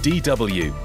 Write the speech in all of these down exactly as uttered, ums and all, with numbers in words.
D W.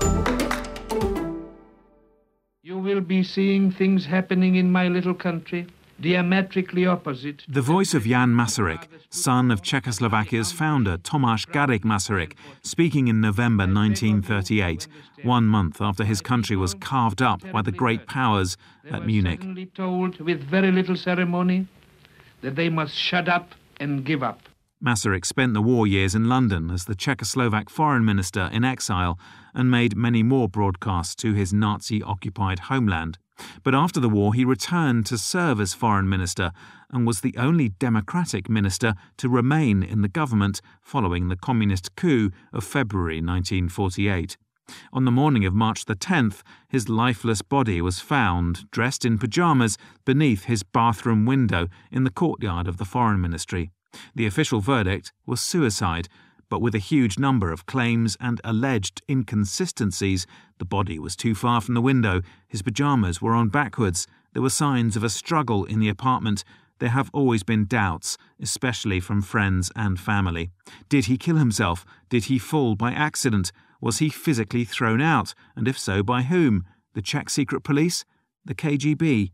You will be seeing things happening in my little country diametrically opposite. The voice of Jan Masaryk, son of Czechoslovakia's founder Tomáš Garrigue Masaryk, speaking in November nineteen thirty-eight, one month after his country was carved up by the great powers at Munich. They were suddenly told with very little ceremony that they must shut up and give up. Masaryk spent the war years in London as the Czechoslovak foreign minister in exile and made many more broadcasts to his Nazi-occupied homeland. But after the war he returned to serve as foreign minister and was the only democratic minister to remain in the government following the communist coup of February nineteen forty-eight. On the morning of March the tenth, his lifeless body was found, dressed in pyjamas, beneath his bathroom window in the courtyard of the Foreign Ministry. The official verdict was suicide, but with a huge number of claims and alleged inconsistencies. The body was too far from the window, his pyjamas were on backwards, there were signs of a struggle in the apartment. There have always been doubts, especially from friends and family. Did he kill himself? Did he fall by accident? Was he physically thrown out? And if so, by whom? The Czech secret police? The K G B?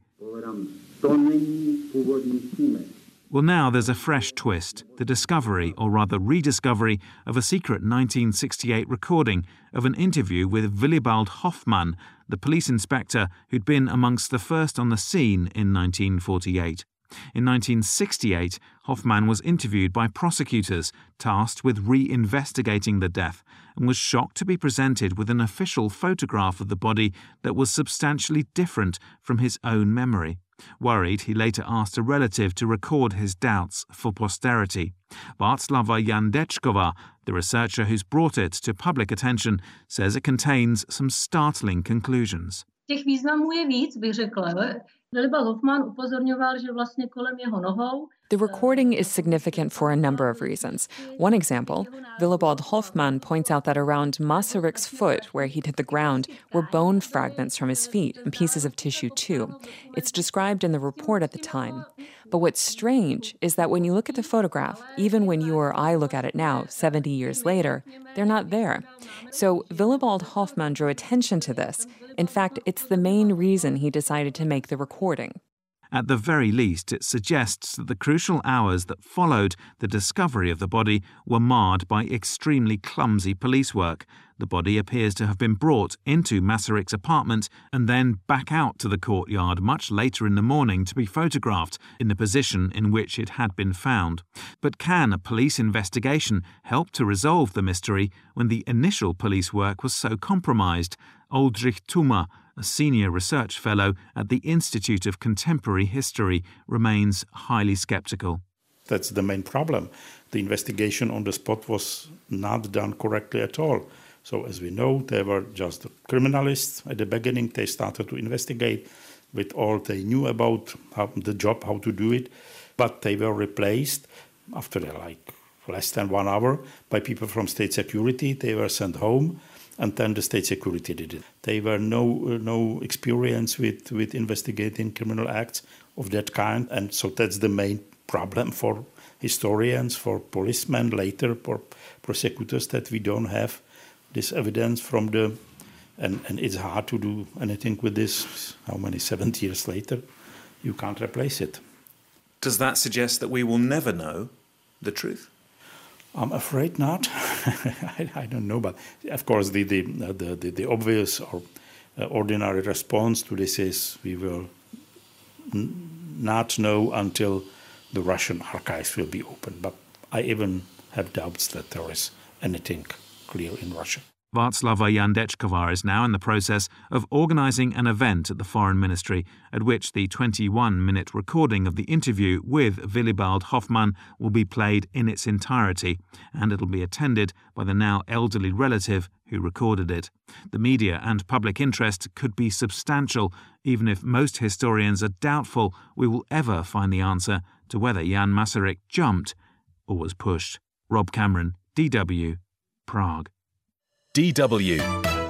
Well, now there's a fresh twist, the discovery, or rather rediscovery, of a secret nineteen sixty-eight recording of an interview with Willibald Hoffmann, the police inspector who'd been amongst the first on the scene in nineteen forty-eight. In nineteen sixty-eight, Hoffmann was interviewed by prosecutors tasked with re-investigating the death and was shocked to be presented with an official photograph of the body that was substantially different from his own memory. Worried, he later asked a relative to record his doubts for posterity. Václava Jandečková, the researcher who's brought it to public attention, says it contains some startling conclusions. Těch významů je víc, bych řekla. Willibald Hoffmann upozorňoval, že vlastně kolem jeho nohou. The recording is significant for a number of reasons. One example, Willibald Hoffmann points out that around Masaryk's foot, where he'd hit the ground, were bone fragments from his feet and pieces of tissue too. It's described in the report at the time. But what's strange is that when you look at the photograph, even when you or I look at it now, seventy years later, they're not there. So Willibald Hoffmann drew attention to this. In fact, it's the main reason he decided to make the recording. At the very least, it suggests that the crucial hours that followed the discovery of the body were marred by extremely clumsy police work. The body appears to have been brought into Masaryk's apartment and then back out to the courtyard much later in the morning to be photographed in the position in which it had been found. But can a police investigation help to resolve the mystery when the initial police work was so compromised? Oldřich Tuma, a senior research fellow at the Institute of Contemporary History, remains highly sceptical. That's the main problem. The investigation on the spot was not done correctly at all. So as we know, they were just the criminalists. At the beginning, they started to investigate with all they knew about how, the job, how to do it. But they were replaced after like less than one hour by people from state security. They were sent home. And then the state security did it. They were no uh, no experience with, with investigating criminal acts of that kind. And so that's the main problem for historians, for policemen, later for prosecutors, that we don't have this evidence from the... And, and it's hard to do anything with this. How many, seventy years later? You can't replace it. Does that suggest that we will never know the truth? I'm afraid not. I, I don't know, but of course the the uh, the, the, the obvious or uh, ordinary response to this is we will n- not know until the Russian archives will be open. But I even have doubts that there is anything clear in Russia. Václava Jandečková is now in the process of organising an event at the Foreign Ministry at which the twenty-one minute recording of the interview with Willibald Hoffmann will be played in its entirety, and it'll be attended by the now elderly relative who recorded it. The media and public interest could be substantial, even if most historians are doubtful we will ever find the answer to whether Jan Masaryk jumped or was pushed. Rob Cameron, D W, Prague. D W